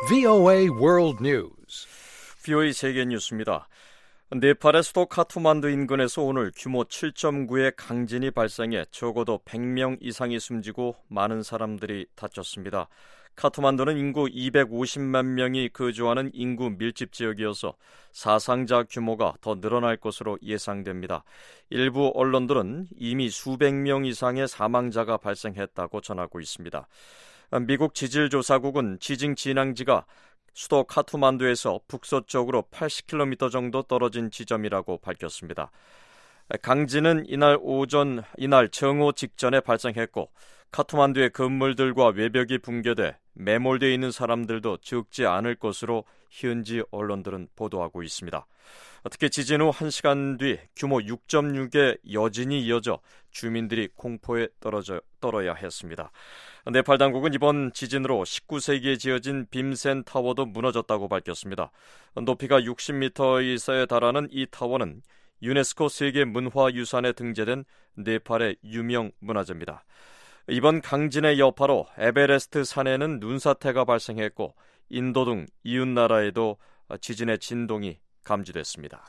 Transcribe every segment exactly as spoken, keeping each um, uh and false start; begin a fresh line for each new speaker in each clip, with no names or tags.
브이오에이 World News.
브이오에이 세계 뉴스입니다. 네팔의 수도 카트만두 인근에서 오늘 규모 칠 점 구의 강진이 발생해 적어도 백 명 이상이 숨지고 많은 사람들이 다쳤습니다. 카트만두는 인구 이백오십만 명이 거주하는 인구 밀집 지역이어서 사상자 규모가 더 늘어날 것으로 예상됩니다. 일부 언론들은 이미 수백 명 이상의 사망자가 발생했다고 전하고 있습니다. 미국 지질조사국은 지진 진앙지가 수도 카트만두에서 북서쪽으로 팔십 킬로미터 정도 떨어진 지점이라고 밝혔습니다. 강진은 이날 오전, 이날 정오 직전에 발생했고 카트만두의 건물들과 외벽이 붕괴돼 매몰되어 있는 사람들도 적지 않을 것으로 현지 언론들은 보도하고 있습니다. 특히 지진 후 한 시간 뒤 규모 육 점 육의 여진이 이어져 주민들이 공포에 떨어져, 떨어야 했습니다. 네팔 당국은 이번 지진으로 십구 세기에 지어진 빔센 타워도 무너졌다고 밝혔습니다. 높이가 육십 미터에 달하는 이 타워는 유네스코 세계문화유산에 등재된 네팔의 유명 문화재입니다. 이번 강진의 여파로 에베레스트 산에는 눈사태가 발생했고 인도 등 이웃 나라에도 지진의 진동이 감지됐습니다.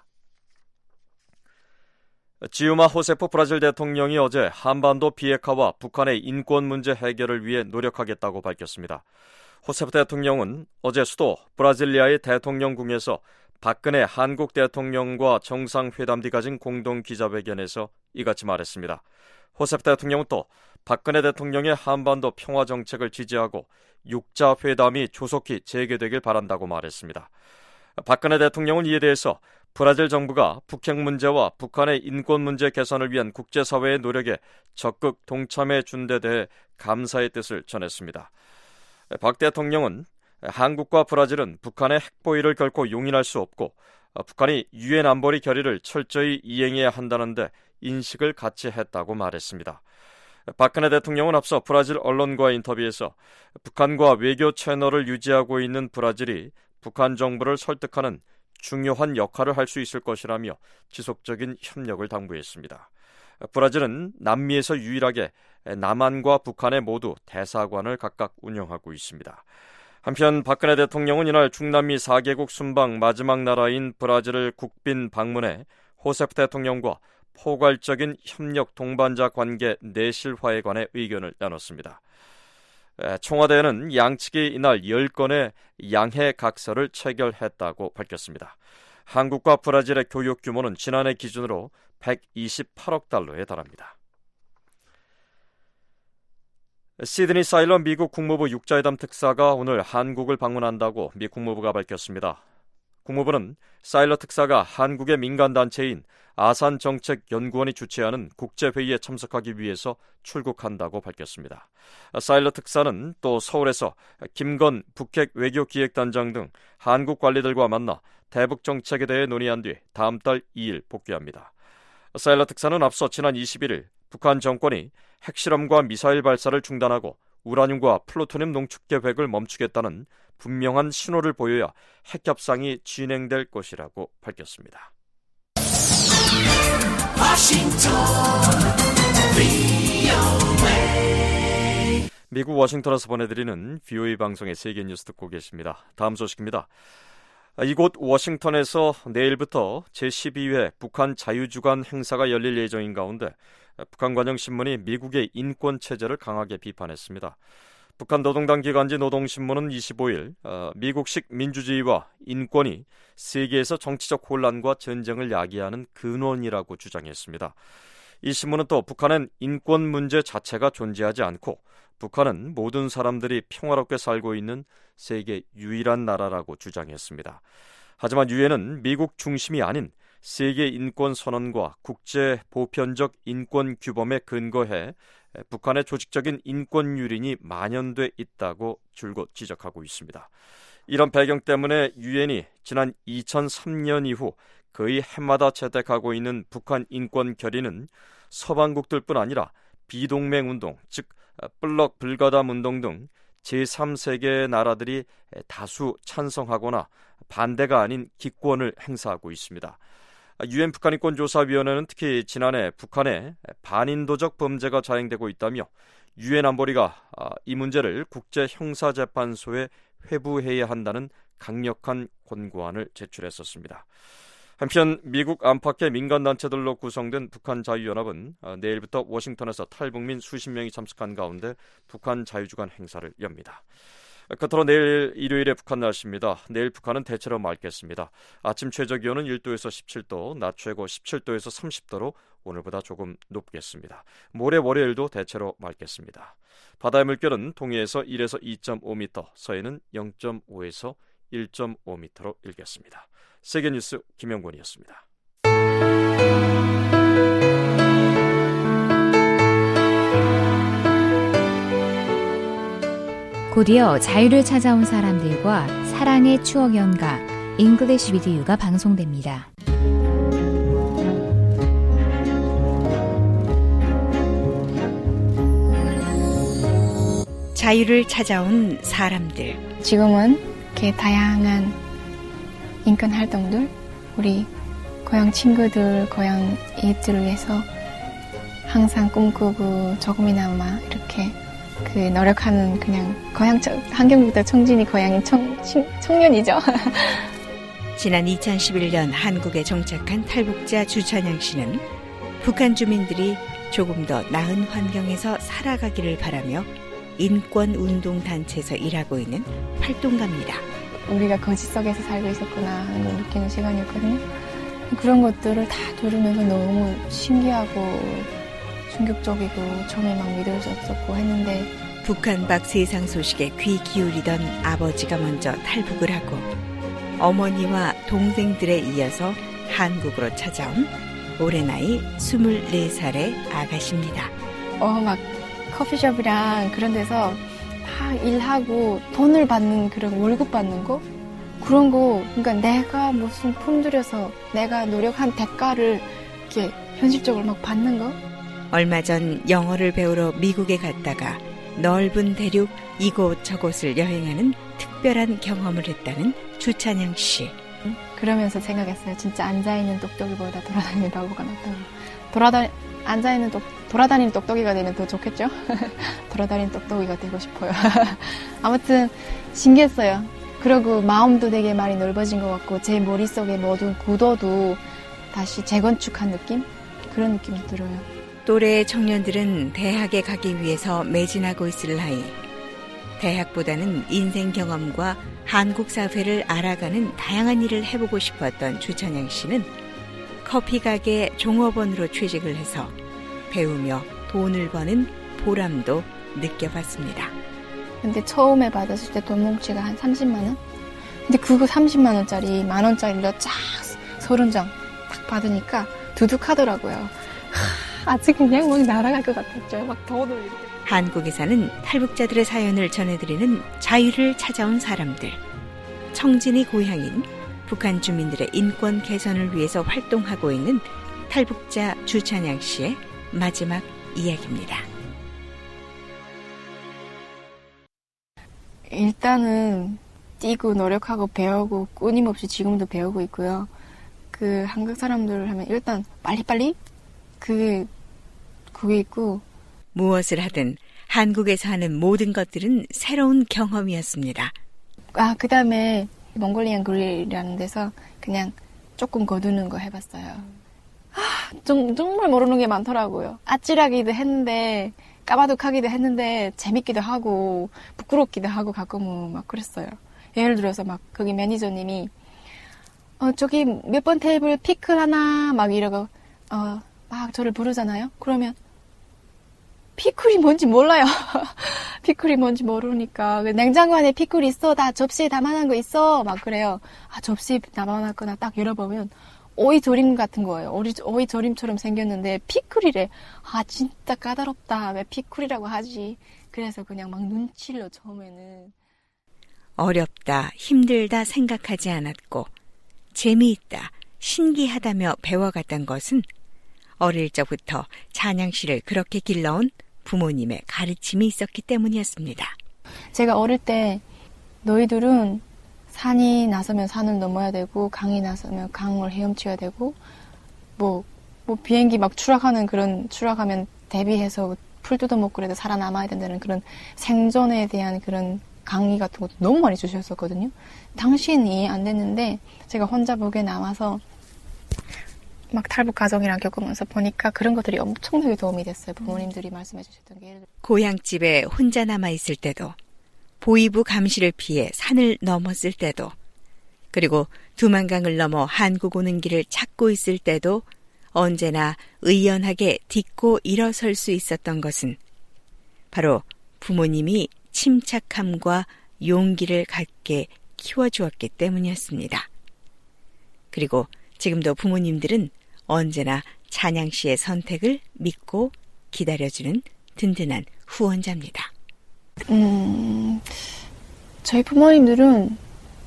지우마 호세프 브라질 대통령이 어제 한반도 비핵화와 북한의 인권 문제 해결을 위해 노력하겠다고 밝혔습니다. 호세프 대통령은 어제 수도 브라질리아의 대통령궁에서 박근혜 한국 대통령과 정상회담 뒤 가진 공동 기자회견에서 이같이 말했습니다. 호세프 대통령은 또 박근혜 대통령의 한반도 평화 정책을 지지하고 육자 회담이 조속히 재개되길 바란다고 말했습니다. 박근혜 대통령은 이에 대해서 브라질 정부가 북핵 문제와 북한의 인권 문제 개선을 위한 국제사회의 노력에 적극 동참해 준 데 대해 감사의 뜻을 전했습니다. 박 대통령은 한국과 브라질은 북한의 핵보위를 결코 용인할 수 없고 북한이 유엔 안보리 결의를 철저히 이행해야 한다는데 인식을 같이 했다고 말했습니다. 박근혜 대통령은 앞서 브라질 언론과의 인터뷰에서 북한과 외교 채널을 유지하고 있는 브라질이 북한 정부를 설득하는 중요한 역할을 할 수 있을 것이라며 지속적인 협력을 당부했습니다. 브라질은 남미에서 유일하게 남한과 북한에 모두 대사관을 각각 운영하고 있습니다. 한편 박근혜 대통령은 이날 중남미 사 개국 순방 마지막 나라인 브라질을 국빈 방문해 호세프 대통령과 포괄적인 협력 동반자 관계 내실화에 관해 의견을 나눴습니다. 청와대는 양측이 이날 열 건의 양해 각서를 체결했다고 밝혔습니다. 한국과 브라질의 교역 규모는 지난해 기준으로 백이십팔억 달러에 달합니다. 시드니 사일런 미국 국무부 육자회담 특사가 오늘 한국을 방문한다고 미 국무부가 밝혔습니다. 국무부는 사일러 특사가 한국의 민간단체인 아산정책연구원이 주최하는 국제회의에 참석하기 위해서 출국한다고 밝혔습니다. 사일러 특사는 또 서울에서 김건 북핵 외교기획단장 등 한국 관리들과 만나 대북 정책에 대해 논의한 뒤 다음 달 이 일 복귀합니다. 사일러 특사는 앞서 지난 이십일 일 북한 정권이 핵실험과 미사일 발사를 중단하고 우라늄과 플루토늄 농축 계획을 멈추겠다는 분명한 신호를 보여야 핵협상이 진행될 것이라고 밝혔습니다. 미국 워싱턴에서 보내드리는 브이오에이 방송의 세계 뉴스 듣고 계십니다. 다음 소식입니다. 이곳 워싱턴에서 내일부터 제십이 회 북한 자유주간 행사가 열릴 예정인 가운데 북한관영신문이 미국의 인권체제를 강하게 비판했습니다. 북한 노동당 기관지 노동신문은 이십오 일 어, 미국식 민주주의와 인권이 세계에서 정치적 혼란과 전쟁을 야기하는 근원이라고 주장했습니다. 이 신문은 또 북한은 인권 문제 자체가 존재하지 않고 북한은 모든 사람들이 평화롭게 살고 있는 세계 유일한 나라라고 주장했습니다. 하지만 유엔은 미국 중심이 아닌 세계 인권 선언과 국제 보편적 인권 규범에 근거해 북한의 조직적인 인권 유린이 만연돼 있다고 줄곧 지적하고 있습니다. 이런 배경 때문에 유엔이 지난 이천삼 년 이후 거의 해마다 채택하고 있는 북한 인권 결의는 서방국들뿐 아니라 비동맹 운동, 즉 블록 불가담 운동 등 제삼 세계의 나라들이 다수 찬성하거나 반대가 아닌 기권을 행사하고 있습니다. 유엔 북한인권조사위원회는 특히 지난해 북한에 반인도적 범죄가 자행되고 있다며 유엔 안보리가 이 문제를 국제형사재판소에 회부해야 한다는 강력한 권고안을 제출했었습니다. 한편 미국 안팎의 민간단체들로 구성된 북한 자유연합은 내일부터 워싱턴에서 탈북민 수십 명이 참석한 가운데 북한 자유주간 행사를 엽니다. 끝으로 내일 일요일의 북한 날씨입니다. 내일 북한은 대체로 맑겠습니다. 아침 최저기온은 일 도에서 십칠 도, 낮 최고 십칠 도에서 삼십 도로 오늘보다 조금 높겠습니다. 모레 월요일도 대체로 맑겠습니다. 바다의 물결은 동해에서 일에서 이 점 오 미터, 서해는 영 점 오에서 일 점 오 미터로 일겠습니다. 세계뉴스 김영권이었습니다.
곧이어 자유를 찾아온 사람들과 사랑의 추억 연가 English with You가 방송됩니다.
자유를 찾아온 사람들.
지금은 이렇게 다양한 인권 활동들, 우리 고향 친구들, 고향 이웃들을 위해서 항상 꿈꾸고 조금이나마 이렇게 그 노력하는 그냥 고향 환경부터 청진이 고향인 청, 청, 청년이죠.
지난 이천십일 년 한국에 정착한 탈북자 주찬양 씨는 북한 주민들이 조금 더 나은 환경에서 살아가기를 바라며 인권운동단체에서 일하고 있는 활동가입니다.
우리가 거짓 속에서 살고 있었구나 하는 걸 느끼는 시간이었거든요. 그런 것들을 다 들으면서 너무 신기하고 충격적이고 처음에 막 믿을 수 없었고 했는데
북한 밖 세상 소식에 귀 기울이던 아버지가 먼저 탈북을 하고 어머니와 동생들에 이어서 한국으로 찾아온 올해 나이 스물네 살의 아가씨입니다.
어, 막 커피숍이랑 그런 데서 다 일하고 돈을 받는 그런 월급 받는 거 그런 거 그러니까 내가 무슨 품들여서 내가 노력한 대가를 이렇게 현실적으로 막 받는 거
얼마 전 영어를 배우러 미국에 갔다가 넓은 대륙 이곳저곳을 여행하는 특별한 경험을 했다는 주찬양 씨.
그러면서 생각했어요. 진짜 앉아있는 똑똑이보다 돌아다니는 바보가 낫다고. 돌아다니, 앉아있는 똑, 돌아다니는 똑똑이가 되면 더 좋겠죠? 돌아다니는 똑똑이가 되고 싶어요. 아무튼 신기했어요. 그리고 마음도 되게 많이 넓어진 것 같고 제 머릿속에 모든 구도도 다시 재건축한 느낌? 그런 느낌이 들어요.
또래 청년들은 대학에 가기 위해서 매진하고 있을 나이. 대학보다는 인생 경험과 한국 사회를 알아가는 다양한 일을 해보고 싶었던 주찬양 씨는 커피 가게 종업원으로 취직을 해서 배우며 돈을 버는 보람도 느껴봤습니다.
근데 처음에 받았을 때 돈 뭉치가 한 삼십만 원? 근데 그거 삼십만 원짜리 만 원짜리로 쫙 서른 장 딱 받으니까 두둑하더라고요. 아직 그냥 막 날아갈 것 같았죠. 막 돈을 이렇게.
한국에 사는 탈북자들의 사연을 전해드리는 자유를 찾아온 사람들. 청진이 고향인 북한 주민들의 인권 개선을 위해서 활동하고 있는 탈북자 주찬양 씨의 마지막 이야기입니다.
일단은 뛰고 노력하고 배우고 끊임없이 지금도 배우고 있고요. 그 한국 사람들 하면 일단 빨리빨리 그게 그게 있고
무엇을 하든 한국에서 하는 모든 것들은 새로운 경험이었습니다.
아, 그 다음에 몽골리안 그릴이라는 데서 그냥 조금 거두는 거 해봤어요. 아, 정, 정말 모르는 게 많더라고요. 아찔하기도 했는데 까마득하기도 했는데 재밌기도 하고 부끄럽기도 하고 가끔은 막 그랬어요. 예를 들어서 막 거기 매니저님이 어, 저기 몇 번 테이블 피클 하나 막 이러고 어, 막 저를 부르잖아요. 그러면 피클이 뭔지 몰라요. 피클이 뭔지 모르니까 냉장고 안에 피클 있어. 다 접시에 담아놓은 거 있어. 막 그래요. 아, 접시에 담아놨거나 딱 열어보면 오이 조림 같은 거예요. 오이, 오이 조림처럼 생겼는데 피클이래. 아, 진짜 까다롭다. 왜 피클이라고 하지? 그래서 그냥 막 눈치를 처음에는.
어렵다, 힘들다 생각하지 않았고 재미있다, 신기하다며 배워갔던 것은 어릴 적부터 찬양 씨를 그렇게 길러온 부모님의 가르침이 있었기 때문이었습니다.
제가 어릴 때 너희들은 산이 나서면 산을 넘어야 되고 강이 나서면 강을 헤엄쳐야 되고 뭐, 뭐 비행기 막 추락하는 그런 추락하면 대비해서 풀 뜯어먹고 그래도 살아남아야 된다는 그런 생존에 대한 그런 강의 같은 것도 너무 많이 주셨었거든요. 당시에는 이해 안 됐는데 제가 혼자 보게 나와서 막 탈북 가정이랑 겪으면서 보니까 그런 것들이 엄청나게 도움이 됐어요. 부모님들이 말씀해 주셨던 게.
고향집에 혼자 남아있을 때도, 보이부 감시를 피해 산을 넘었을 때도, 그리고 두만강을 넘어 한국 오는 길을 찾고 있을 때도 언제나 의연하게 딛고 일어설 수 있었던 것은 바로 부모님이 침착함과 용기를 갖게 키워주었기 때문이었습니다. 그리고 지금도 부모님들은 언제나 찬양 씨의 선택을 믿고 기다려주는 든든한 후원자입니다.
음, 저희 부모님들은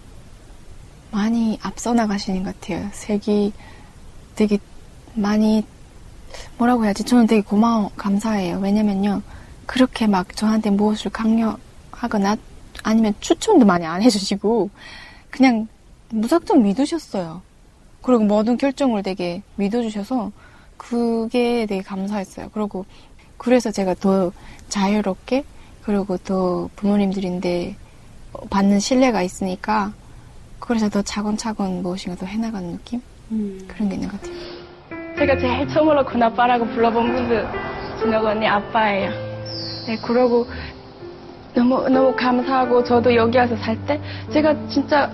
많이 앞서 나가시는 것 같아요. 색이 되게 많이, 뭐라고 해야지? 저는 되게 고마워, 감사해요. 왜냐면요, 그렇게 막 저한테 무엇을 강요하거나 아니면 추천도 많이 안 해주시고 그냥 무작정 믿으셨어요. 그리고 모든 결정을 되게 믿어주셔서 그게 되게 감사했어요. 그리고 그래서 제가 더 자유롭게, 그리고 또 부모님들인데 받는 신뢰가 있으니까 그래서 더 차근차근 무엇인가 더 해나가는 느낌? 음. 그런 게 있는 것 같아요. 제가 제일 처음으로 군아빠라고 불러본 분들 준혁 언니 아빠예요. 네, 그러고 너무 너무 감사하고, 저도 여기 와서 살 때 제가 진짜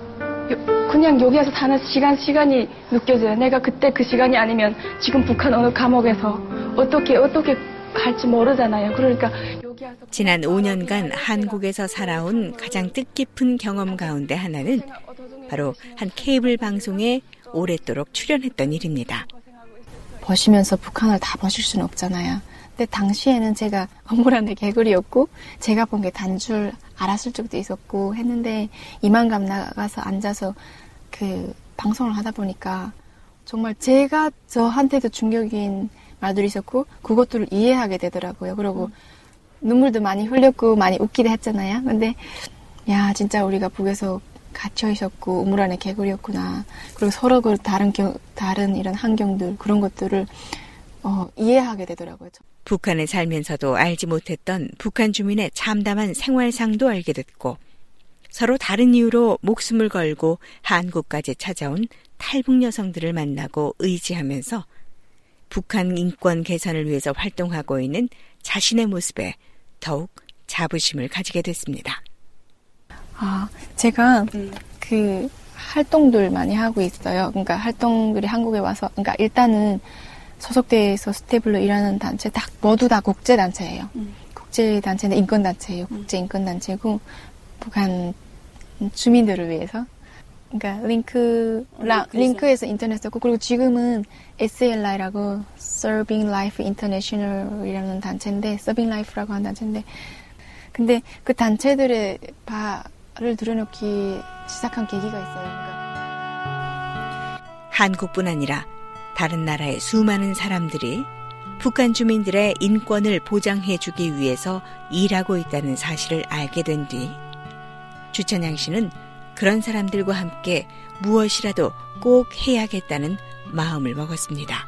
그냥 여기 와서 사는 시간 시간이 느껴져요. 내가 그때 그 시간이 아니면 지금 북한 어느 감옥에서 어떻게 어떻게 갈지 모르잖아요. 그러니까 여기 와서
지난 오 년간 한국에서 살아온 가장 뜻깊은 경험 가운데 하나는 바로 한 케이블 방송에 오랫도록 출연했던 일입니다.
보시면서 북한을 다 보실 수는 없잖아요. 근데 당시에는 제가 억울한데 개구리였고 제가 본 게 단 줄 알았을 적도 있었고 했는데 이만감 나가서 앉아서 그 방송을 하다 보니까 정말 제가 저한테도 충격인 말들이 있었고 그것들을 이해하게 되더라고요. 그리고 음. 눈물도 많이 흘렸고 많이 웃기도 했잖아요. 근데 야, 진짜 우리가 북에서 갇혀 있었고 우물 안에 개구리였구나. 그리고 서로 그 다른 경, 다른 이런 환경들 그런 것들을 어, 이해하게 되더라고요.
북한에 살면서도 알지 못했던 북한 주민의 참담한 생활상도 알게 됐고, 서로 다른 이유로 목숨을 걸고 한국까지 찾아온 탈북 여성들을 만나고 의지하면서 북한 인권 개선을 위해서 활동하고 있는 자신의 모습에 더욱 자부심을 가지게 됐습니다.
아, 제가 음. 그 활동들 많이 하고 있어요. 그러니까 활동들이 한국에 와서, 그러니까 일단은 소속돼서 스테이블로 일하는 단체 다 모두 다 국제 단체예요. 음. 국제 단체는 인권 단체예요. 음. 국제 인권 단체고 북한 주민들을 위해서. 그러니까 링크 라, 링크에서 인터넷 썼고, 그리고 지금은 에스엘아이라고 Serving Life International이라는 단체인데, Serving Life라고 하는 단체인데, 근데 그 단체들의 발을 들여놓기 시작한 계기가 있어요. 그러니까.
한국뿐 아니라 다른 나라의 수많은 사람들이 북한 주민들의 인권을 보장해주기 위해서 일하고 있다는 사실을 알게 된 뒤 주천양 씨는 그런 사람들과 함께 무엇이라도 꼭 해야겠다는 마음을 먹었습니다.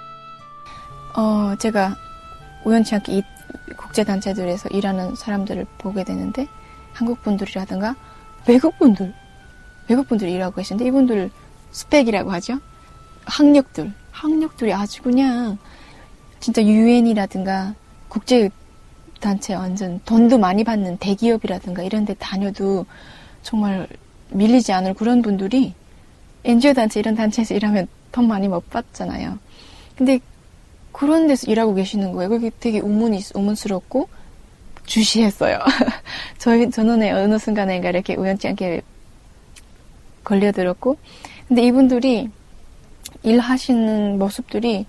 어, 제가 우연치 않게 이 국제단체들에서 일하는 사람들을 보게 되는데 한국 분들이라든가 외국 분들, 외국 분들이 일하고 계시는데 이분들 스펙이라고 하죠. 학력들, 학력들이 아주 그냥 진짜 유엔이라든가 국제단체 완전 돈도 많이 받는 대기업이라든가 이런 데 다녀도 정말 밀리지 않을 그런 분들이 엔지오 단체 이런 단체에서 일하면 돈 많이 못 받잖아요. 근데 그런 데서 일하고 계시는 거예요. 그게 되게 의문이, 의문스럽고 주시했어요. 저희, 저는 어느 순간에 이렇게 우연치 않게 걸려들었고. 근데 이분들이 일하시는 모습들이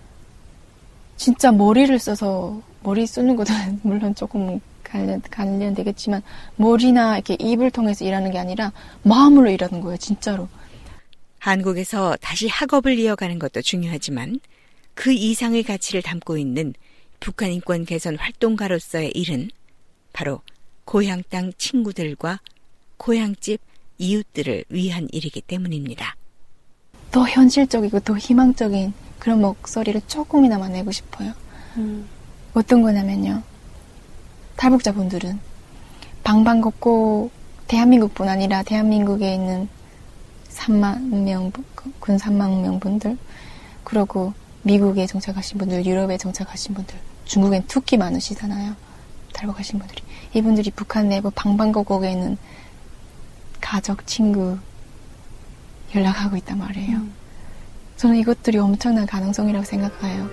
진짜 머리를 써서, 머리 쓰는 것도 물론 조금 관련, 관련되겠지만, 머리나 이렇게 입을 통해서 일하는 게 아니라 마음으로 일하는 거예요, 진짜로.
한국에서 다시 학업을 이어가는 것도 중요하지만, 그 이상의 가치를 담고 있는 북한 인권 개선 활동가로서의 일은 바로 고향 땅 친구들과 고향집 이웃들을 위한 일이기 때문입니다.
더 현실적이고 더 희망적인 그런 목소리를 조금이나마 내고 싶어요. 음. 어떤 거냐면요. 탈북자분들은 방방곡곡 대한민국뿐 아니라 대한민국에 있는 삼만 명, 군 삼만 명 분들, 그리고 미국에 정착하신 분들, 유럽에 정착하신 분들, 중국엔 특히 많으시잖아요. 달고 가신 분들이. 이분들이 북한 내부 방방곡곡에 있는 가족, 친구 연락하고 있단 말이에요. 음. 저는 이것들이 엄청난 가능성이라고 생각해요.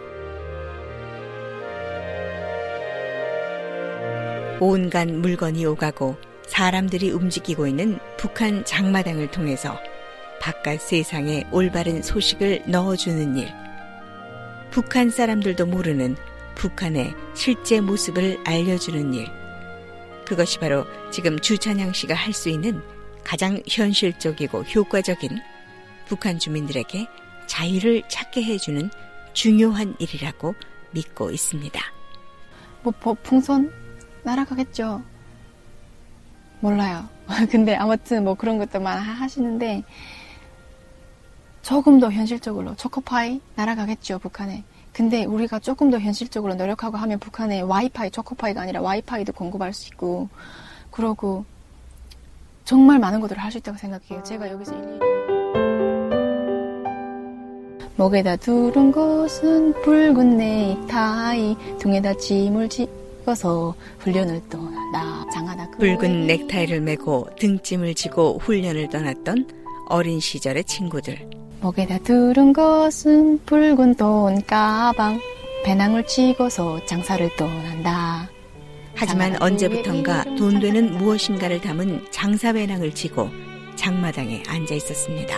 온갖 물건이 오가고 사람들이 움직이고 있는 북한 장마당을 통해서 바깥 세상에 올바른 소식을 넣어주는 일. 북한 사람들도 모르는 북한의 실제 모습을 알려주는 일. 그것이 바로 지금 주찬양 씨가 할 수 있는 가장 현실적이고 효과적인 북한 주민들에게 자유를 찾게 해주는 중요한 일이라고 믿고 있습니다.
뭐 풍선 날아가겠죠. 몰라요. 근데 아무튼 뭐 그런 것들만 하시는데 조금 더 현실적으로 초코파이 날아가겠죠, 북한에. 근데 우리가 조금 더 현실적으로 노력하고 하면 북한에 와이파이, 초코파이가 아니라 와이파이도 공급할 수 있고, 그러고 정말 많은 것들을 할 수 있다고 생각해요. 제가 여기서 일일이 목에다 두른 것은 붉은 넥타이, 등에다 짐을 지어서 훈련을 떠난다. 장하다.
붉은 넥타이를 메고 등짐을 지고 훈련을 떠났던 어린 시절의 친구들.
목에다 두른 것은 붉은 돈 가방, 배낭을 치고서 장사를 떠난다.
하지만 언제부턴가 돈 되는 무엇인가를 담은 장사 배낭을 지고 장마당에 앉아 있었습니다.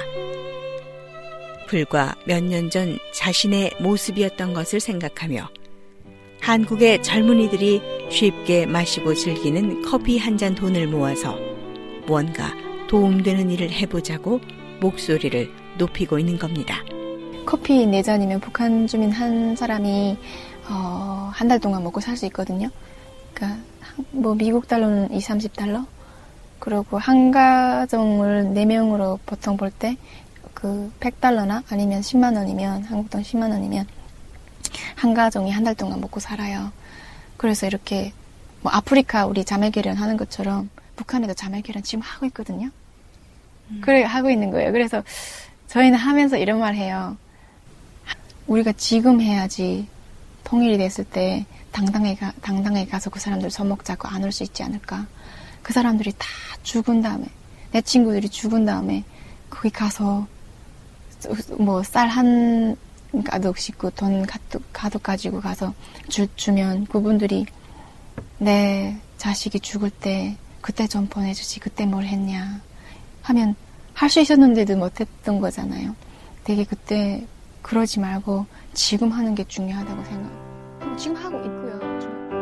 불과 몇 년 전 자신의 모습이었던 것을 생각하며 한국의 젊은이들이 쉽게 마시고 즐기는 커피 한 잔 돈을 모아서 뭔가 도움되는 일을 해보자고 목소리를 높이고 있는 겁니다.
커피 네 잔이면 북한 주민 한 사람이 어, 한 달 동안 먹고 살 수 있거든요. 그러니까 뭐 미국 달러는 이삼십 달러? 그리고 한 가정을 네 명으로 보통 볼 때 그 백 달러나 아니면 십만 원이면, 한국 돈 십만 원이면 한 가정이 한 달 동안 먹고 살아요. 그래서 이렇게 뭐 아프리카 우리 자매결연 하는 것처럼 북한에도 자매결연 지금 하고 있거든요. 음. 그래 하고 있는 거예요. 그래서 저희는 하면서 이런 말 해요. 우리가 지금 해야지 통일이 됐을 때 당당하게, 가, 당당하게 가서 그 사람들 손목 잡고 안을 수 있지 않을까. 그 사람들이 다 죽은 다음에, 내 친구들이 죽은 다음에 거기 가서 뭐 쌀 한 가득 싣고 돈 가득, 가득 가지고 가서 주, 주면 그분들이 내 자식이 죽을 때 그때 좀 보내주지, 그때 뭘 했냐 하면 할 수 있었는데도 못했던 거잖아요. 되게 그때 그러지 말고 지금 하는 게 중요하다고 생각. 지금 하고 있고요.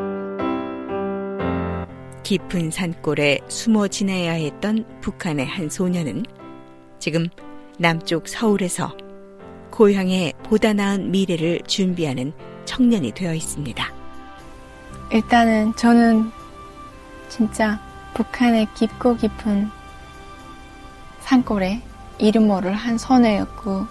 깊은 산골에 숨어 지내야 했던 북한의 한 소녀는 지금 남쪽 서울에서 고향의 보다 나은 미래를 준비하는 청년이 되어 있습니다.
일단은 저는 진짜 북한의 깊고 깊은 산골에 이름 모를 한 소녀였고,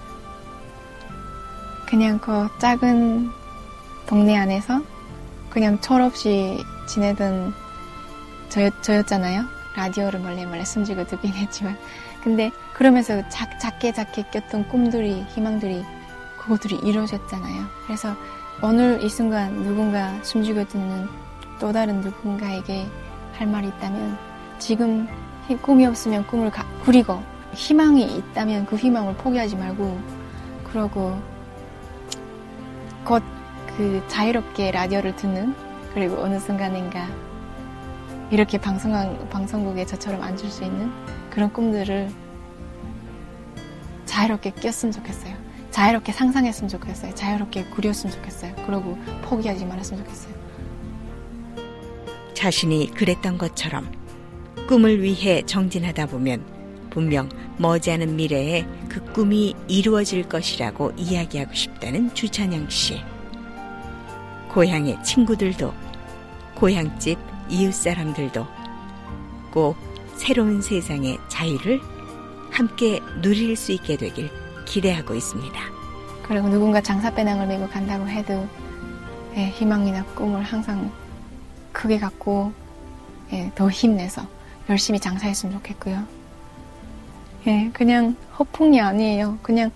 그냥 그 작은 동네 안에서 그냥 철없이 지내던 저였, 저였잖아요. 라디오를 몰래 몰래 숨지고 듣긴 했지만. 근데 그러면서 작, 작게 작게 꼈던 꿈들이, 희망들이, 그것들이 이루어졌잖아요. 그래서 오늘 이 순간 누군가 숨지고 듣는 또 다른 누군가에게 할 말이 있다면, 지금 꿈이 없으면 꿈을 가, 꾸리고, 희망이 있다면 그 희망을 포기하지 말고, 그러고 곧 그 자유롭게 라디오를 듣는, 그리고 어느 순간인가 이렇게 방송, 방송국에 저처럼 앉을 수 있는 그런 꿈들을 자유롭게 꼈으면 좋겠어요. 자유롭게 상상했으면 좋겠어요. 자유롭게 꾸렸으면 좋겠어요. 그러고 포기하지 말았으면 좋겠어요.
자신이 그랬던 것처럼 꿈을 위해 정진하다 보면 분명 머지않은 미래에 그 꿈이 이루어질 것이라고 이야기하고 싶다는 주찬양 씨. 고향의 친구들도, 고향집 이웃 사람들도 꼭 새로운 세상의 자유를 함께 누릴 수 있게 되길 기대하고 있습니다.
그리고 누군가 장사배낭을 메고 간다고 해도 네, 희망이나 꿈을 항상 크게 갖고 예, 더 힘내서 열심히 장사했으면 좋겠고요. 예, 그냥 허풍이 아니에요. 그냥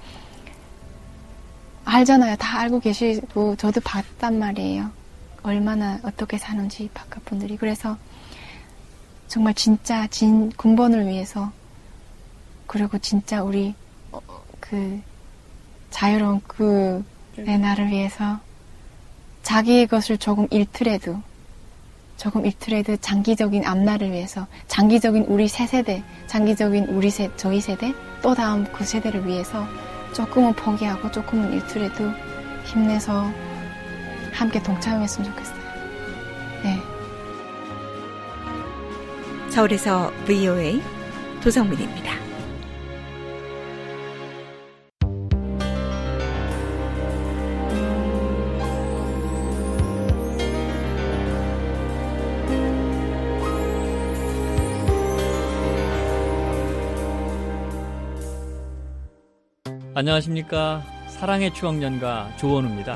알잖아요. 다 알고 계시고 저도 봤단 말이에요. 얼마나 어떻게 사는지 바깥 분들이. 그래서 정말 진짜 진 군번을 위해서, 그리고 진짜 우리 어, 그 자유로운 그 내 나를 위해서 자기의 것을 조금 잃더라도 조금 잃더라도 장기적인 앞날을 위해서, 장기적인 우리 세 세대, 장기적인 우리 세 저희 세대, 또 다음 그 세대를 위해서 조금은 포기하고 조금은 잃더라도 힘내서 함께 동참했으면 좋겠어요. 네.
서울에서 브이오에이 도성민입니다.
안녕하십니까. 사랑의 추억연가 조원우입니다.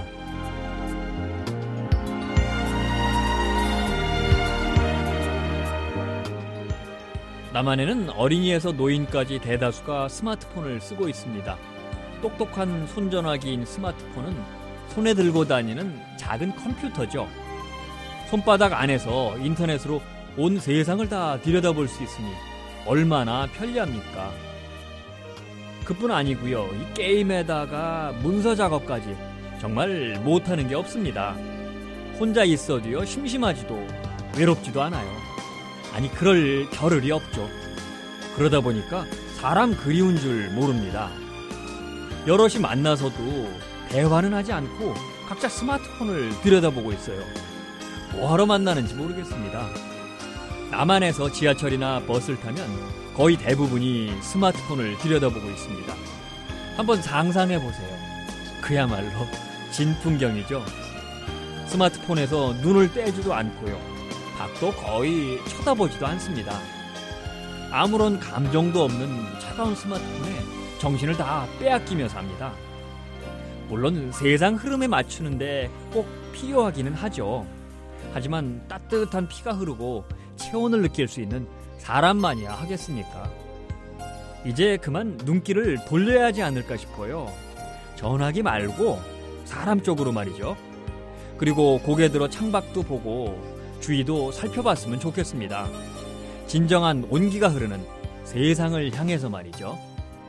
남한에는 어린이에서 노인까지 대다수가 스마트폰을 쓰고 있습니다. 똑똑한 손전화기인 스마트폰은 손에 들고 다니는 작은 컴퓨터죠. 손바닥 안에서 인터넷으로 온 세상을 다 들여다볼 수 있으니 얼마나 편리합니까? 그뿐 아니고요. 이 게임에다가 문서 작업까지 정말 못하는 게 없습니다. 혼자 있어도요, 심심하지도 외롭지도 않아요. 아니, 그럴 겨를이 없죠. 그러다 보니까 사람 그리운 줄 모릅니다. 여럿이 만나서도 대화는 하지 않고 각자 스마트폰을 들여다보고 있어요. 뭐하러 만나는지 모르겠습니다. 남한에서 지하철이나 버스를 타면 거의 대부분이 스마트폰을 들여다보고 있습니다. 한번 상상해보세요. 그야말로 진풍경이죠. 스마트폰에서 눈을 떼지도 않고요. 밖도 거의 쳐다보지도 않습니다. 아무런 감정도 없는 차가운 스마트폰에 정신을 다 빼앗기며 삽니다. 물론 세상 흐름에 맞추는데 꼭 필요하기는 하죠. 하지만 따뜻한 피가 흐르고 체온을 느낄 수 있는 사람만이야 하겠습니까? 이제 그만 눈길을 돌려야 하지 않을까 싶어요. 전화기 말고 사람 쪽으로 말이죠. 그리고 고개 들어 창밖도 보고 주위도 살펴봤으면 좋겠습니다. 진정한 온기가 흐르는 세상을 향해서 말이죠.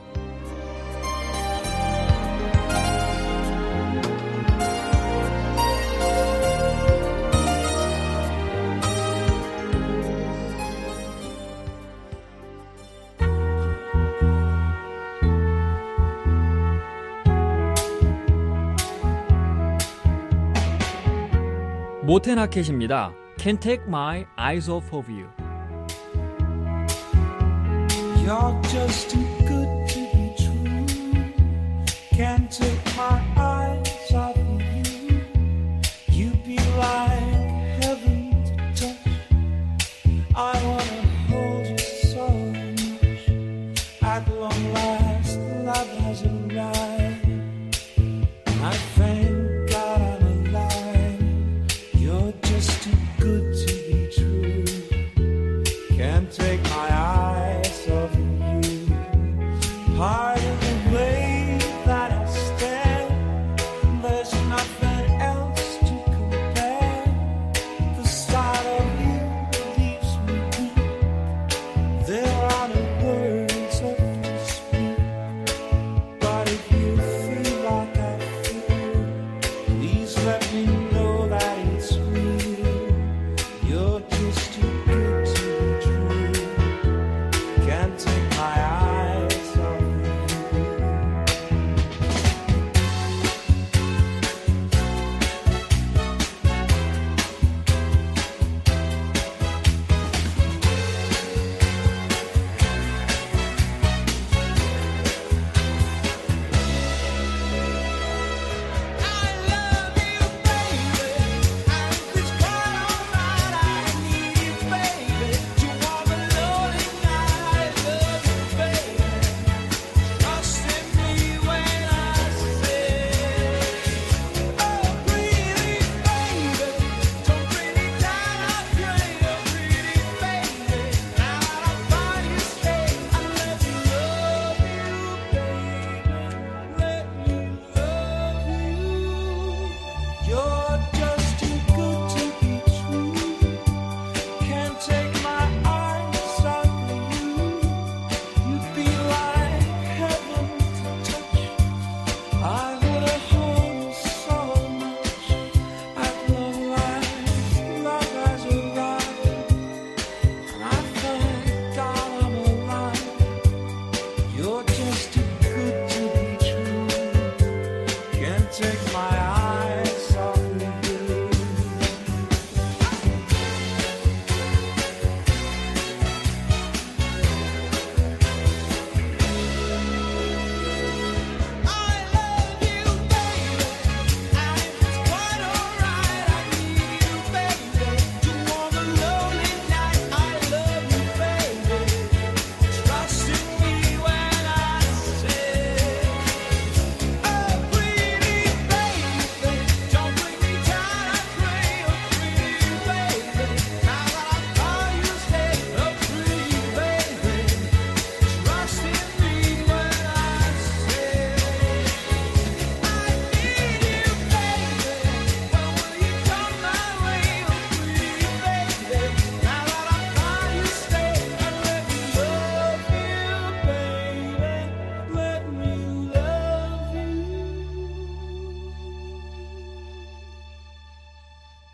모테나켓입니다. Can't take my eyes off of you.
You're just too good to be true. Can't take my eyes off of you. You'd be like heaven to touch. I wanna hold you so much. At long last, love has arrived. I thank God I'm alive. You're just too good to be true. Can't take my eyes off of you. Part of the way that I stand,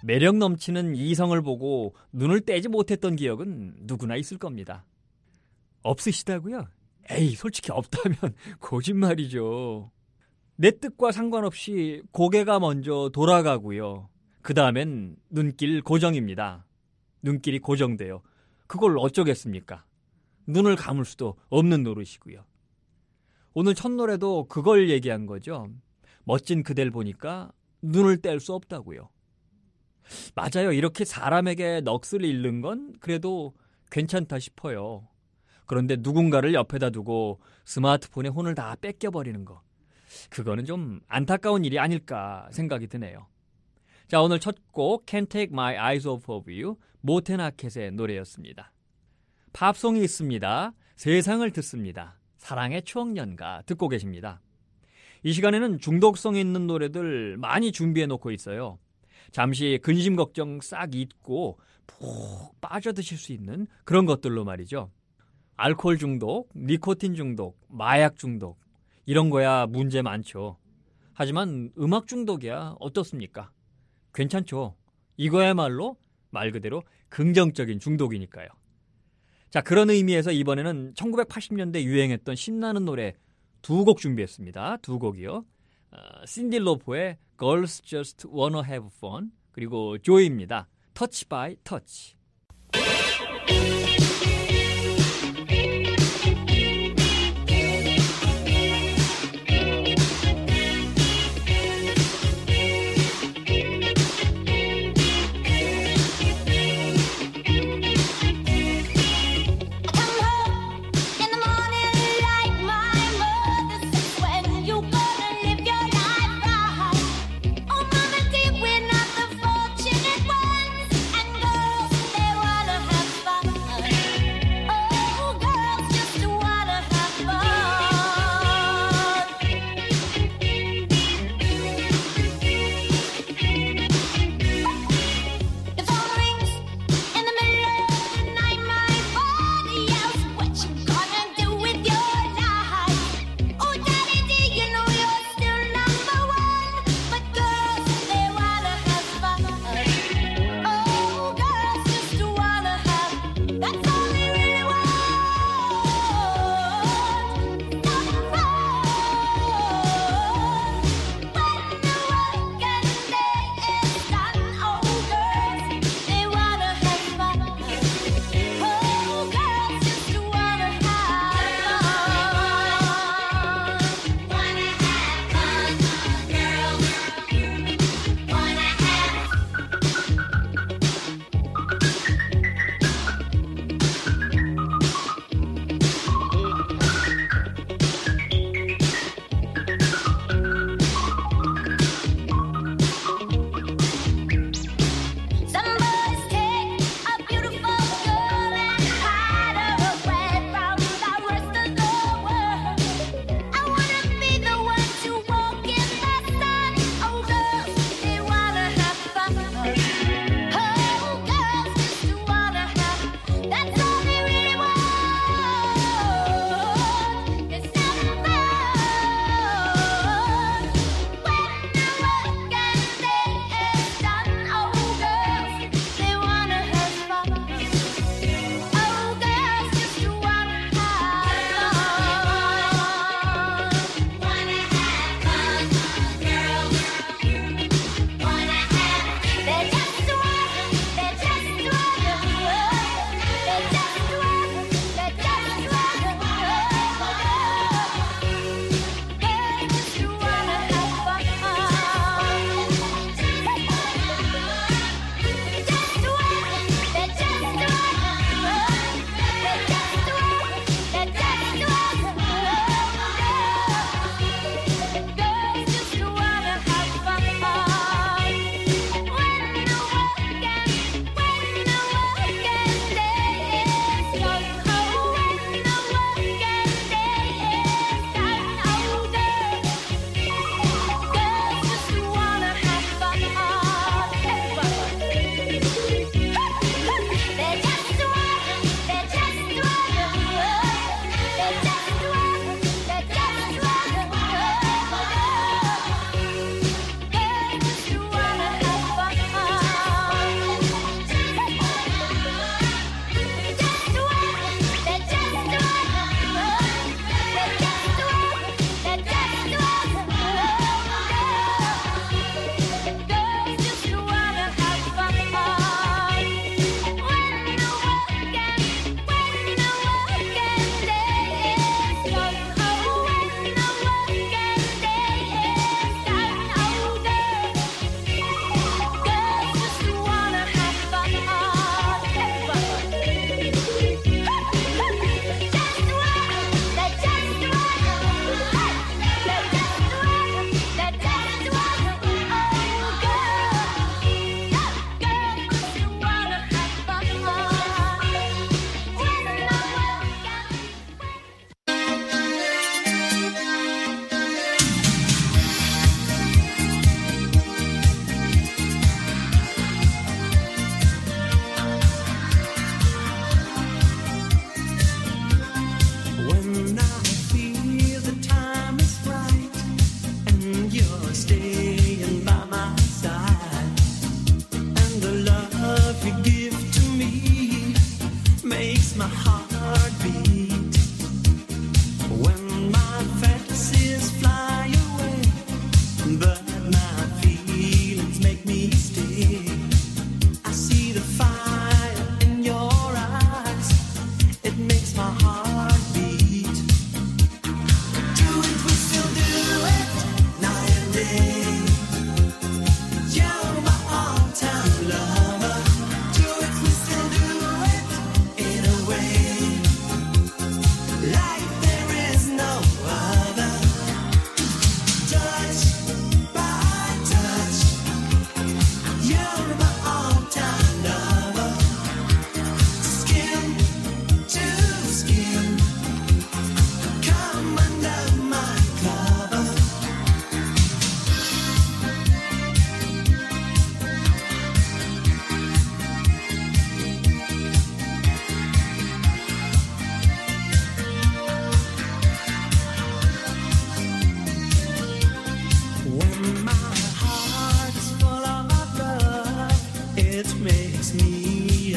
매력 넘치는 이성을 보고 눈을 떼지 못했던 기억은 누구나 있을 겁니다. 없으시다고요? 에이, 솔직히 없다면 거짓말이죠. 내 뜻과 상관없이 고개가 먼저 돌아가고요. 그 다음엔 눈길 고정입니다. 눈길이 고정돼요. 그걸 어쩌겠습니까? 눈을 감을 수도 없는 노릇이고요. 오늘 첫 노래도 그걸 얘기한 거죠. 멋진 그댈 보니까 눈을 뗄 수 없다고요. 맞아요. 이렇게 사람에게 넋을 잃는 건 그래도 괜찮다 싶어요. 그런데 누군가를 옆에다 두고 스마트폰에 혼을 다 뺏겨버리는 거, 그거는 좀 안타까운 일이 아닐까 생각이 드네요. 자, 오늘 첫 곡 Can't Take My Eyes Off of You, 모텐 아켓의 노래였습니다. 팝송이 있습니다. 세상을 듣습니다. 사랑의 추억연가 듣고 계십니다. 이 시간에는 중독성 있는 노래들 많이 준비해놓고 있어요. 잠시 근심 걱정 싹 잊고 푹 빠져드실 수 있는 그런 것들로 말이죠. 알코올 중독, 니코틴 중독, 마약 중독, 이런 거야 문제 많죠. 하지만 음악 중독이야 어떻습니까? 괜찮죠. 이거야말로 말 그대로 긍정적인 중독이니까요. 자, 그런 의미에서 이번에는 천구백팔십 년대 유행했던 신나는 노래 두 곡 준비했습니다. 두 곡이요. 어, 신디 로퍼의 Girls Just Wanna Have Fun, 그리고 조이입니다. Touch by Touch.
We're not the fortunate ones, and girls, they wanna have fun.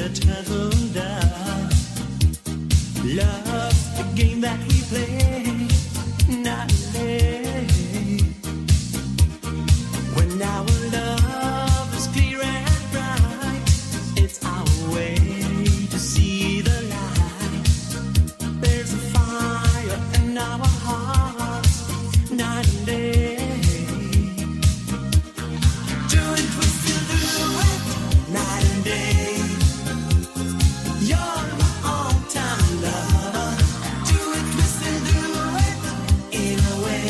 the tunnel down. Love's the game that we play, not day. When our love is clear and bright, it's our way to see the light. There's a fire in our hearts, night and day. Do it, we still do it, night and day. You're my all-time lover. Do it, we still do it, in a way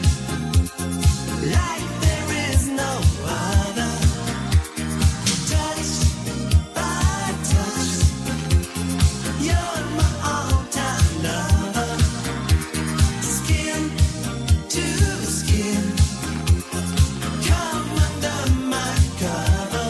like there is no other. Touch by touch, you're my all-time lover. Skin to skin, come under my cover.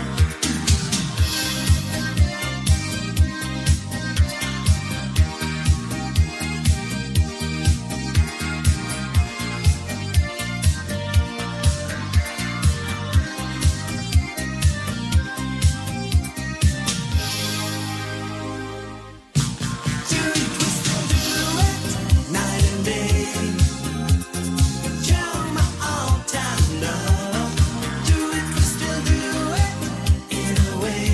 Do it, we still do it, night and day. You're my all-time love. Do it, we still do it, in a way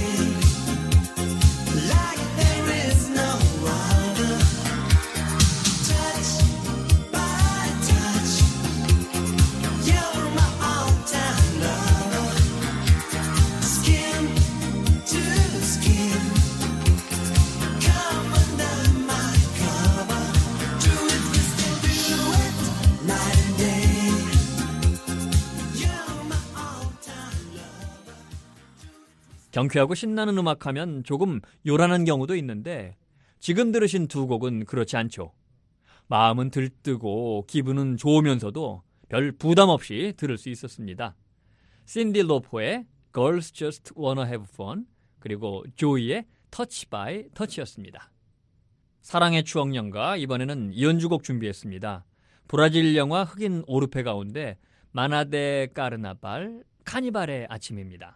like there is no other. Touch by touch, you're my all-time lover. Skin to skin, come under my cover. Do it, we still do it, night and day. You're my all-time lover.
경쾌하고 신나는 음악하면 조금 요란한 경우도 있는데 지금 들으신 두 곡은 그렇지 않죠. 마음은 들뜨고 기분은 좋으면서도 별 부담 없이 들을 수 있었습니다. 신디 로퍼의 Girls Just Wanna Have Fun 그리고 조이의 Touch by Touch였습니다. 사랑의 추억연가 이번에는 이연주곡 준비했습니다. 브라질 영화 흑인 오르페 가운데 마나데 까르나발 카니발의 아침입니다.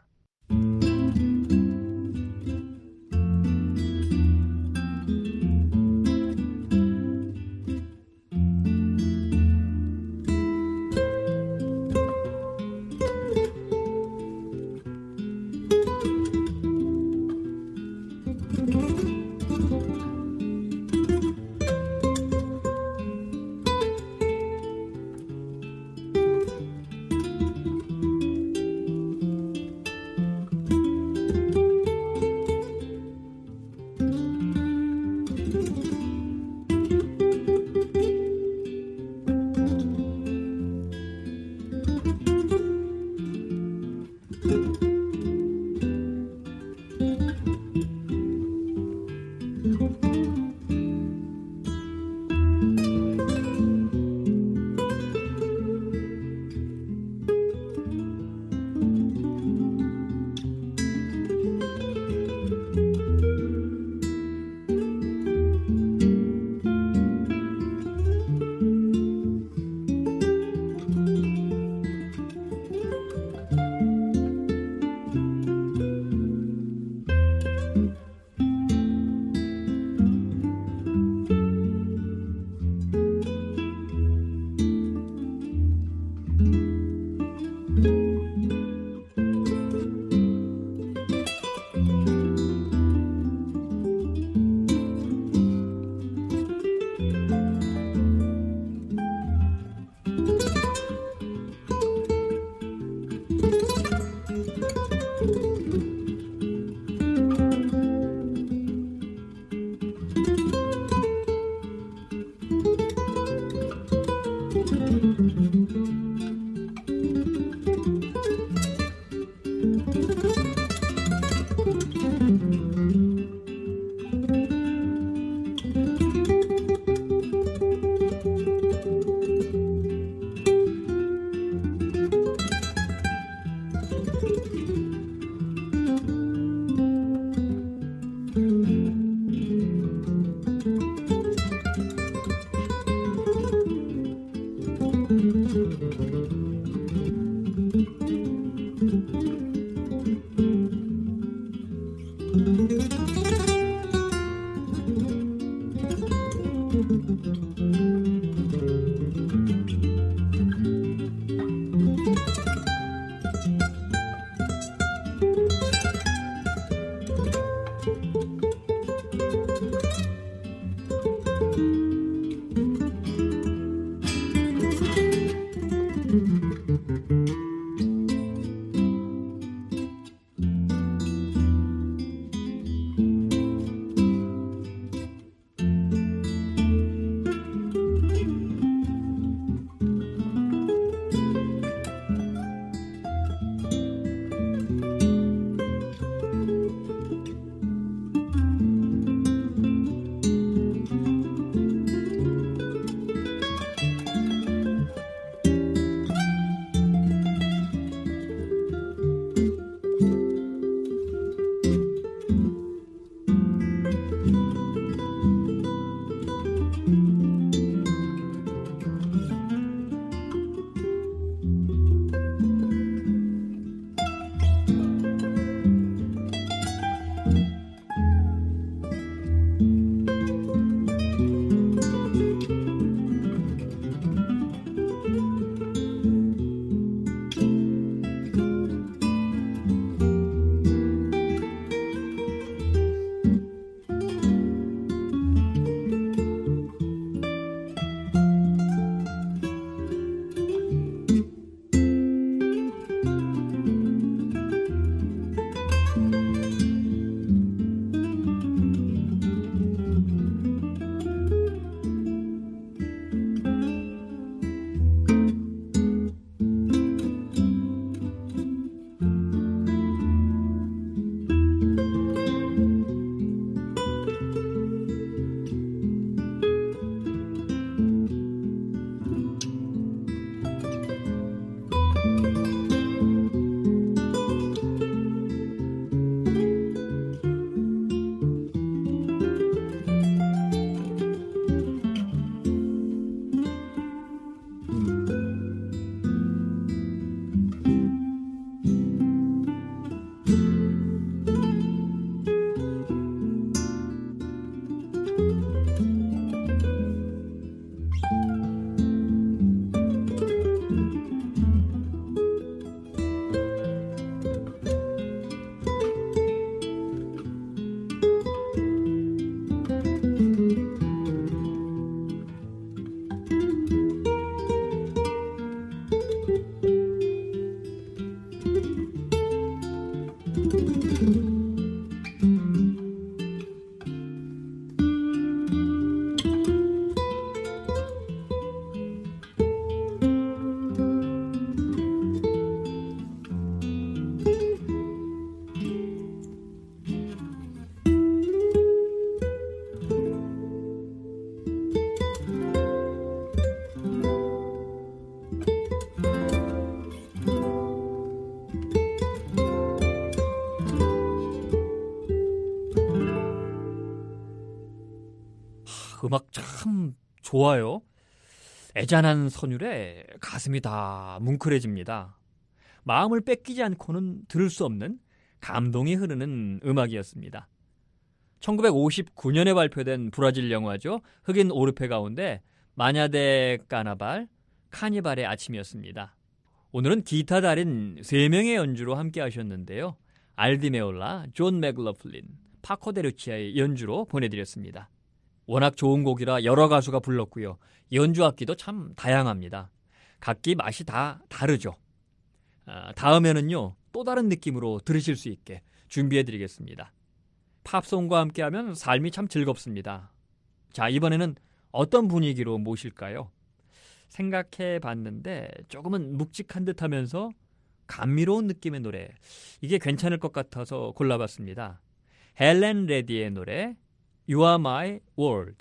음악 참 좋아요. 애잔한 선율에 가슴이 다 뭉클해집니다. 마음을 뺏기지 않고는 들을 수 없는 감동이 흐르는 음악이었습니다. 천구백오십구 년에 발표된 브라질 영화죠. 흑인 오르페 가운데 마냐데 까나발, 카니발의 아침이었습니다. 오늘은 기타 달인 세 명의 연주로 함께 하셨는데요. 알디 메올라, 존 맥러플린, 파코 데 루치아의 연주로 보내드렸습니다. 워낙 좋은 곡이라 여러 가수가 불렀고요. 연주 악기도 참 다양합니다. 각기 맛이 다 다르죠. 아, 다음에는요, 또 다른 느낌으로 들으실 수 있게 준비해드리겠습니다. 팝송과 함께하면 삶이 참 즐겁습니다. 자, 이번에는 어떤 분위기로 모실까요? 생각해봤는데 조금은 묵직한 듯하면서 감미로운 느낌의 노래, 이게 괜찮을 것 같아서 골라봤습니다. 헬렌 레디의 노래 You are my world.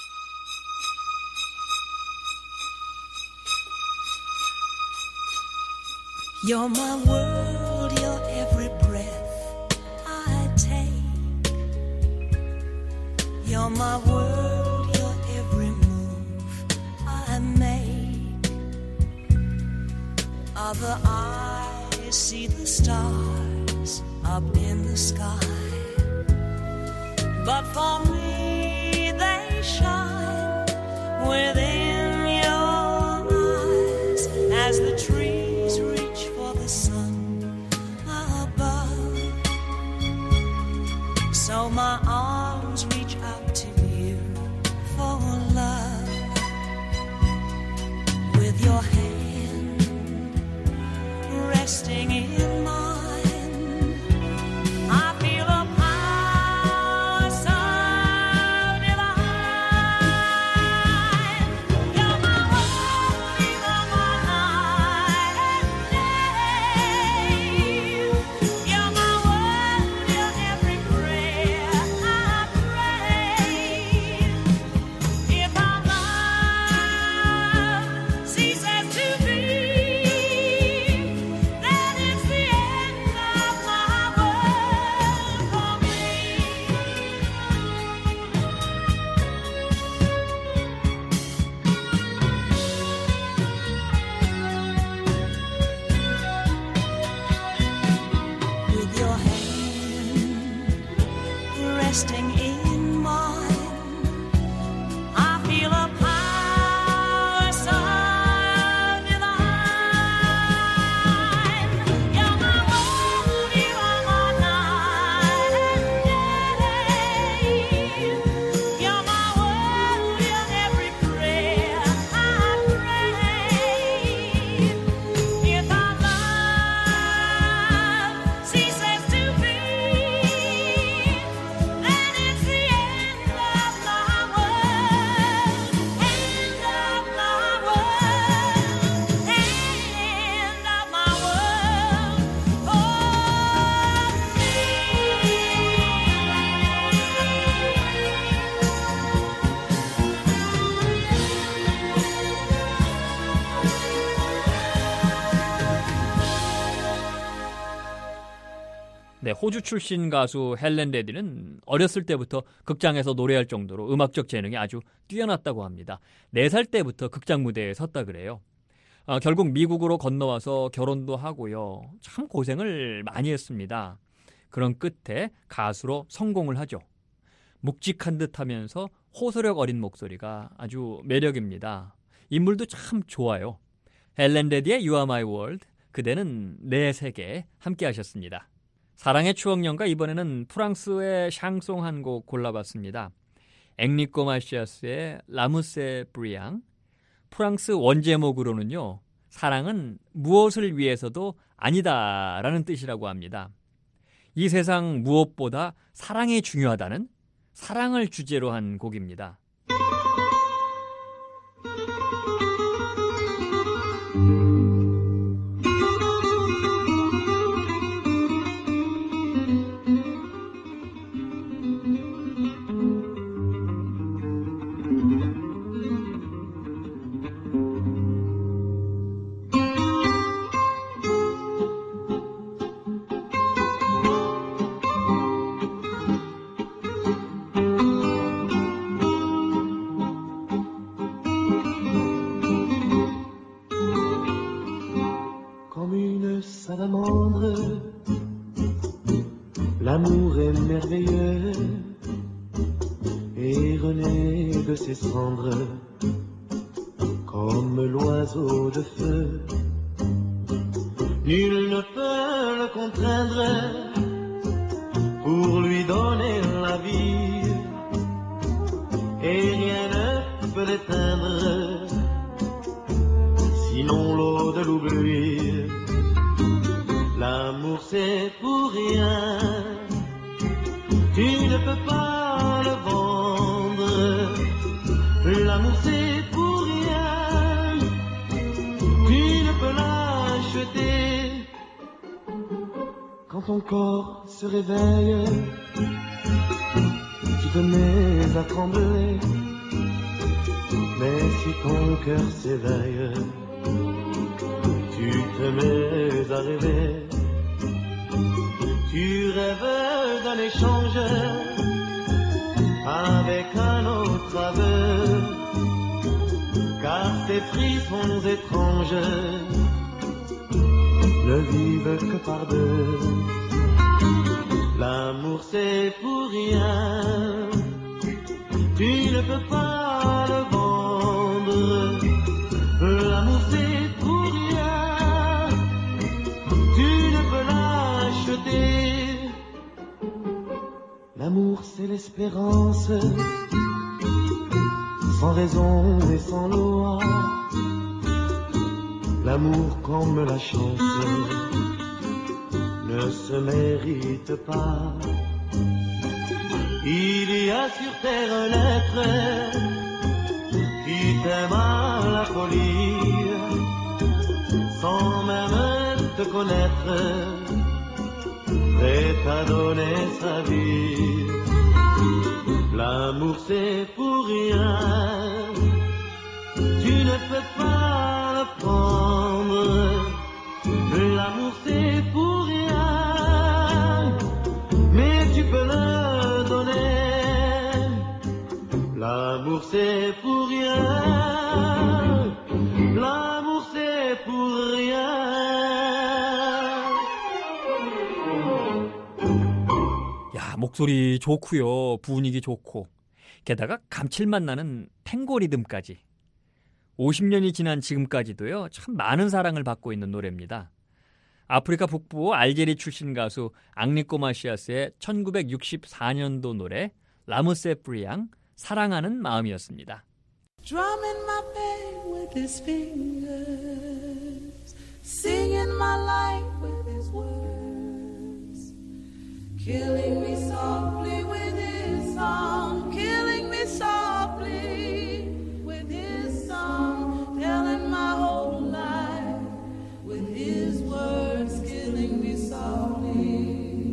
You're my world, you're every breath I take. You're my world, you're every move I make. Other eyes see the stars up in the sky, but for me they shine within your eyes as the trees reach for the sun above. So my arms reach out to you for love. With your hand resting in mine, I feel a power so divine. You're my world, you're my night and day. You're my world, you're every prayer I pray. If our love ceases to be, then it's the end of my world for me. With your hand resting in mine, I feel a power so divine. You're my world, you are my night and day. You're my world, you're every prayer I pray. If our love ceases to be, then it's the end of my world, end of my world, end of my world for
네, 호주 출신 가수 헬렌 레디는 어렸을 때부터 극장에서 노래할 정도로 음악적 재능이 아주 뛰어났다고 합니다. 네 살 때부터 극장 무대에 섰다 그래요. 아, 결국 미국으로 건너와서 결혼도 하고요. 참 고생을 많이 했습니다. 그런 끝에 가수로 성공을 하죠. 묵직한 듯하면서 호소력 어린 목소리가 아주 매력입니다. 인물도 참 좋아요. 헬렌 레디의 You Are My World, 그대는 내 세계 함께 하셨습니다. 사랑의 추억연가, 이번에는 프랑스의 샹송 한 곡 골라봤습니다. 앵리코 마시아스의 라무세 브리앙. 프랑스 원제목으로는요, 사랑은 무엇을 위해서도 아니다라는 뜻이라고 합니다. 이 세상 무엇보다 사랑이 중요하다는 사랑을 주제로 한 곡입니다.
L'amour est merveilleux et renaît de ses cendres comme l'oiseau de feu. Nul ne peut le contraindre pour lui donner la vie et rien ne peut l'éteindre sinon l'eau de l'oubli. L'amour c'est pour rien, tu ne peux pas le vendre. L'amour c'est pour rien, tu ne peux l'acheter. Quand ton corps se réveille, tu te mets à trembler. Mais si ton cœur s'éveille, tu te mets à rêver. Tu rêves d'un échange avec un autre aveu, car ces frissons étranges ne vivent que par deux. L'amour c'est pour rien, tu ne peux pas le vendre. L'amour c'est pour rien, tu ne peux l'acheter. L'amour c'est l'espérance, sans raison et sans loi. L'amour comme la chance ne se mérite pas. Il y a sur terre un être qui t'aime à la folie, sans même te connaître, prêt à donner sa vie. L'amour c'est pour rien, tu ne peux pas le prendre. L'amour c'est pour rien, mais tu peux le donner. L'amour c'est pour rien, l'amour c'est pour rien.
야, 목소리 좋고요. 분위기 좋고. 게다가 감칠맛 나는 탱고 리듬까지. 오십 년이 지난 지금까지도요. 참 많은 사랑을 받고 있는 노래입니다. 아프리카 북부 알제리 출신 가수 앙리코 마시아스의 천구백육십사 년도 노래 라무세 프리앙 사랑하는 마음이었습니다.
Drumming my pain with his fingers, singing my life with his words, killing me softly with his song, killing me softly with his song, telling my whole life with his words, killing me softly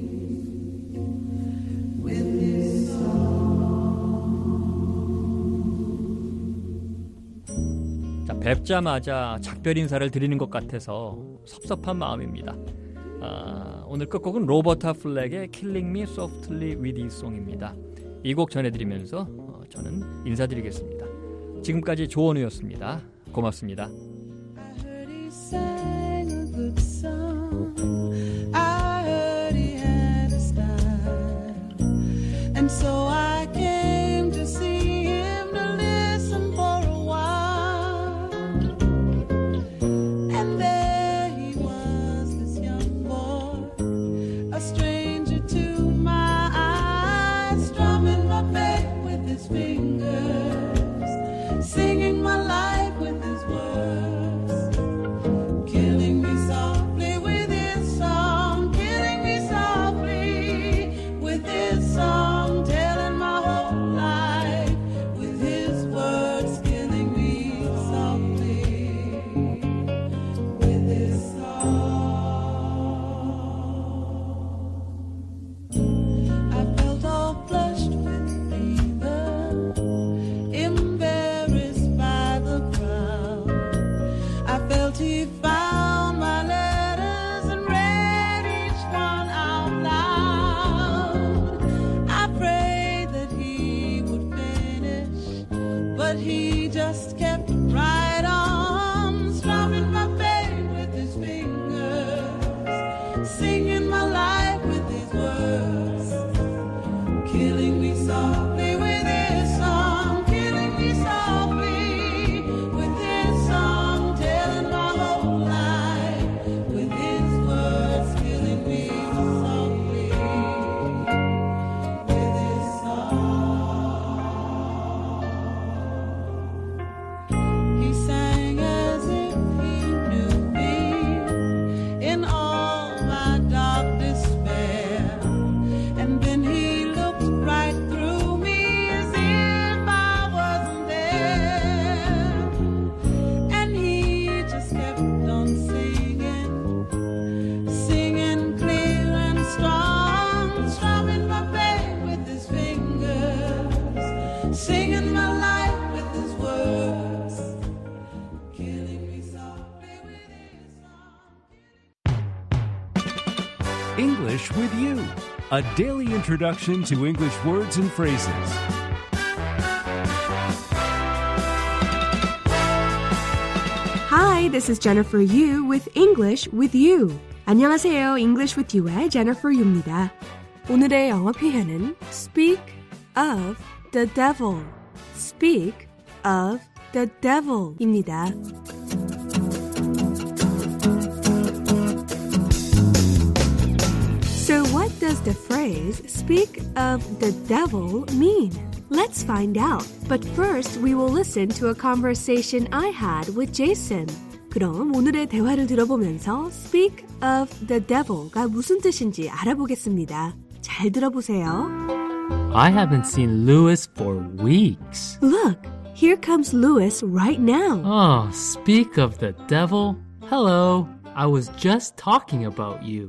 with his song.
자, 뵙자마자 작별 인사를 드리는 것 같아서 섭섭한 마음입니다. 아, 오늘 끝곡은 로버타 플렉의 Killing Me Softly with His Song입니다. 이 곡 전해드리면서 어, 저는 인사드리겠습니다. 지금까지 조원우였습니다. 고맙습니다.
I heard he sang a good song. I heard he had a style, and so I came to see him to listen for a while. And there he was, this young boy, a stranger to my eyes, strumming my bass with his fingers, singing my life with his words, killing me softly with his song, killing me softly just kept right on strumming my pain with his fingers, singing my life with his words, killing me softly with his song, killing me softly with his song, telling my whole life with his words, killing me softly with his song. He sang as if he knew me in all my dark despair, and then he looked right through me as if I wasn't there, and he just kept on singing, singing clear and strong, strumming my pain with his fingers, singing my life with his words, killing me softly with his song.
English with You, a daily introduction to English words and phrases.
Hi, this is Jennifer Yu with English with You. 안녕하세요. English with You의 Jennifer Yu입니다. 오늘의 영어 표현은 speak of the devil. speak of the devil입니다. So what does the phrase speak of the devil mean? Let's find out. But first, we will listen to a conversation I had with Jason. 그럼 오늘의 대화를 들어보면서 speak of the devil가 무슨 뜻인지 알아보겠습니다. 잘 들어보세요.
I haven't seen Louis for weeks.
Look, here comes Louis right now.
Oh, speak of the devil. Hello, I was just talking about you.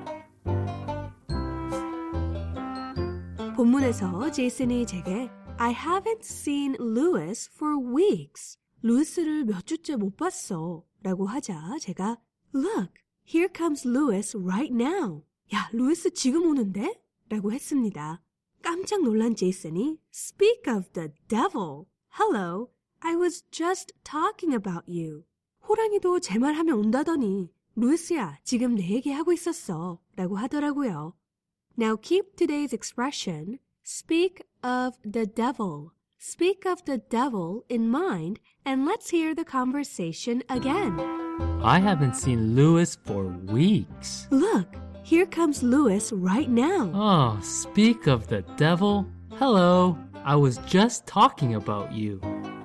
본문에서 제이슨이 제게 I haven't seen Louis for weeks. 루이스를 몇 주째 못 봤어 라고 하자 제가 Look, here comes Louis right now. 야, 루이스 지금 오는데? 라고 했습니다. 깜짝 놀란 제이슨이 Speak of the devil. Hello, I was just talking about you. 호랑이도 제 말 하면 온다더니 루이스야, 지금 내 얘기하고 있었어 라고 하더라고요. Now keep today's expression, speak of the devil. Speak of the devil in mind, and let's hear the conversation again.
I haven't seen Louis for weeks.
Look, here comes Louis right now.
Oh, speak of the devil. Hello, I was just talking about you.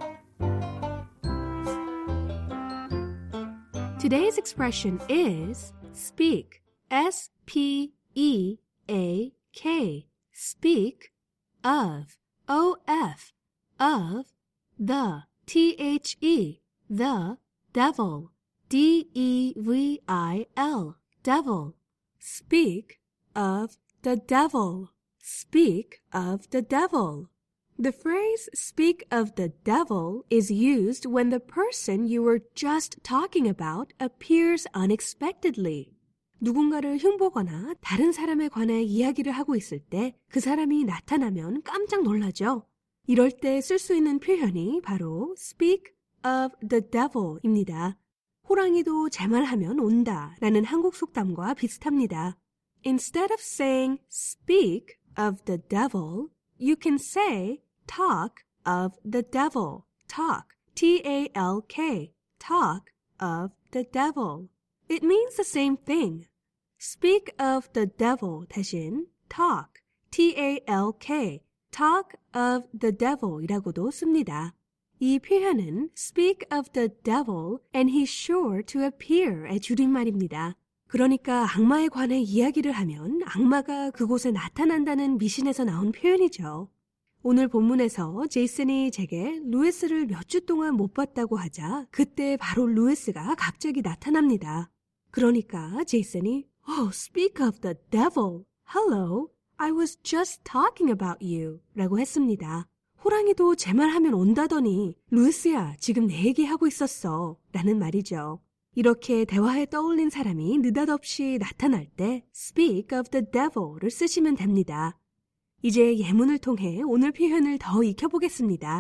Today's expression is speak. S P E A K. Speak of. O F. Of. The. T H E. The. Devil. D E V I L. Devil. Speak of the devil. Speak of the devil. The phrase speak of the devil is used when the person you were just talking about appears unexpectedly. 누군가를 흉보거나 다른 사람에 관해 이야기를 하고 있을 때 그 사람이 나타나면 깜짝 놀라죠. 이럴 때 쓸 수 있는 표현이 바로 speak of the devil입니다. 호랑이도 제 말 하면 온다 라는 한국 속담과 비슷합니다. Instead of saying speak of the devil, you can say talk of the devil. Talk, T A L K, talk of the devil. It means the same thing. Speak of the devil 대신 talk, T A L K, talk of the devil 이라고도 씁니다. 이 표현은 speak of the devil and he's sure to appear의 줄임말입니다. 그러니까 악마에 관해 이야기를 하면 악마가 그곳에 나타난다는 미신에서 나온 표현이죠. 오늘 본문에서 제이슨이 제게 루이스를 몇 주 동안 못 봤다고 하자 그때 바로 루이스가 갑자기 나타납니다. 그러니까 제이슨이 Oh, speak of the devil. Hello, I was just talking about you 라고 했습니다. 호랑이도 제 말 하면 온다더니 루이스야, 지금 내 얘기하고 있었어 라는 말이죠. 이렇게 대화에 떠올린 사람이 느닷없이 나타날 때 speak of the devil를 쓰시면 됩니다. 이제 예문을 통해 오늘 표현을 더 익혀보겠습니다.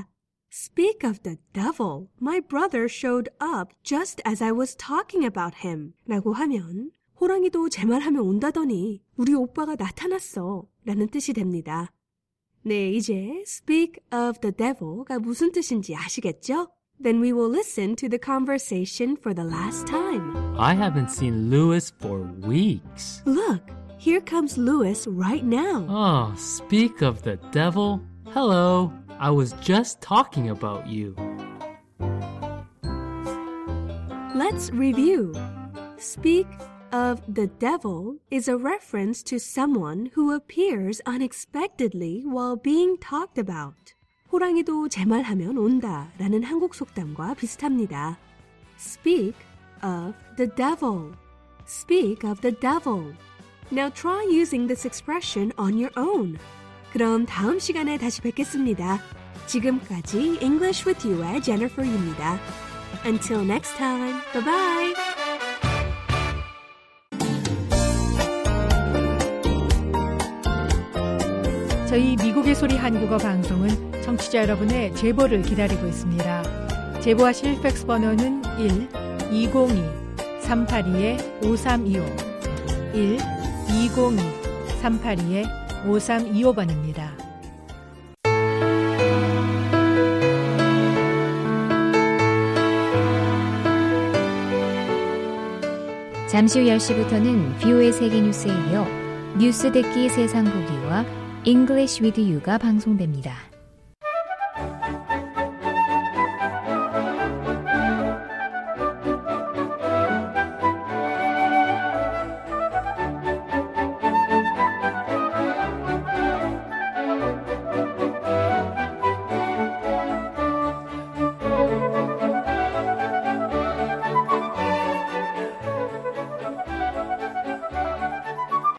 Speak of the devil, my brother showed up just as I was talking about him. 라고 하면 호랑이도 제 말하면 온다더니 우리 오빠가 나타났어 라는 뜻이 됩니다. 네, 이제 speak of the devil가 무슨 뜻인지 아시겠죠? Then we will listen to the conversation for the last time.
I haven't seen Louis for weeks.
Look, here comes Louis right now.
Oh, speak of the devil. Hello, I was just talking about you.
Let's review. Speak of the devil is a reference to someone who appears unexpectedly while being talked about. 호랑이도 제 말하면 온다 라는 한국 속담과 비슷합니다. Speak of the devil. Speak of the devil. Now try using this expression on your own. 그럼 다음 시간에 다시 뵙겠습니다. 지금까지 English with You의 Jennifer입니다. Until next time. Bye-bye.
저희 미국의 소리 한국어 방송은 청취자 여러분의 제보를 기다리고 있습니다. 제보하실 팩스 번호는 일 이공이 삼팔이 오삼이오 일 이공이 삼팔이 오삼이오 번입니다.
잠시 후 열 시부터는 비오의 세계뉴스에 이어 뉴스 듣기 세상 보기와 English with You가 방송됩니다.